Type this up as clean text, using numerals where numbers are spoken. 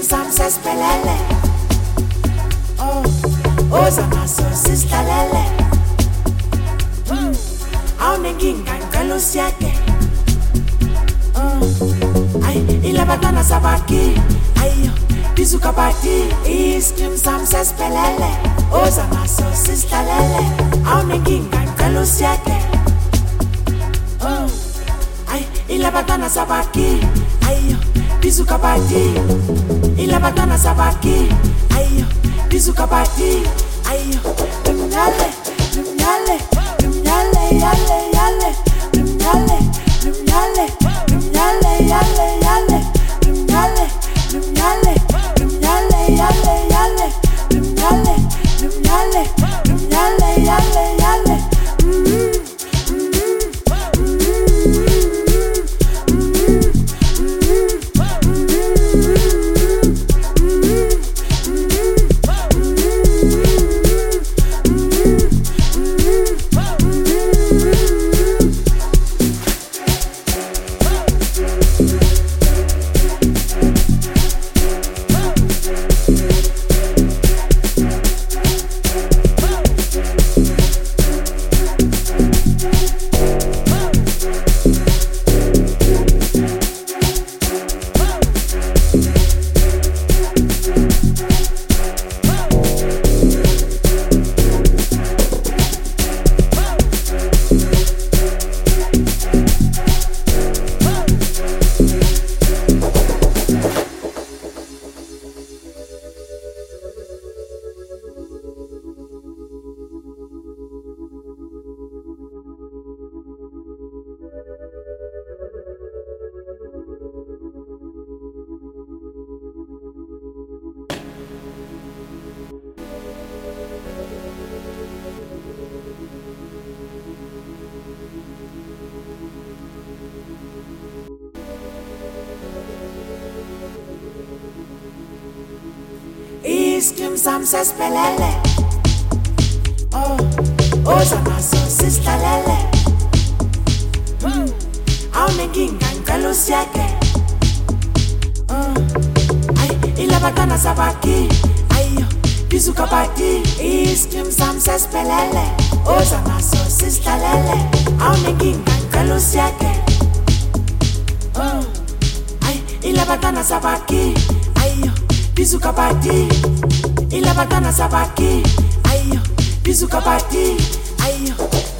Sam sesiphelele. Oh, oza naso sisihlalele. Awunenkinga ngicela usiyeke. Ay, ilabantwana sabaki. Ayo, bizuka bati. Iskim Sam sesiphelele. Oza naso sisihlalele. Awunenkinga ngicela usiyeke. Ay, ilabantwana sabaki. Ayo, bizuka bati. Ilabantwana sabaki. Ayo, bizuka bati. Ayo, lumnyale, lumnyale, lumnyale, yale, yale, lumnyale, lumnyale, lumnyale, yale, yale, lumnyale, lumnyale, lumnyale, yale, yale, lumnyale, lumnyale, lumnyale, yale, yale. Iskim Sam sesiphelele. Oh, oza naso sisihlalele. Awunenkinga ngicela usiyeke. Ay, ilabantwana sabaki. Ayo, bizuka bati. Iskim Sam sesiphelele. Oza naso sisihlalele. Awunenkinga ngicela usiyeke. Ay, ilabantwana sabaki. Ayo, bizuka bati. Ilabantwana sabaki. Ayo, bizuka bati. Ayo.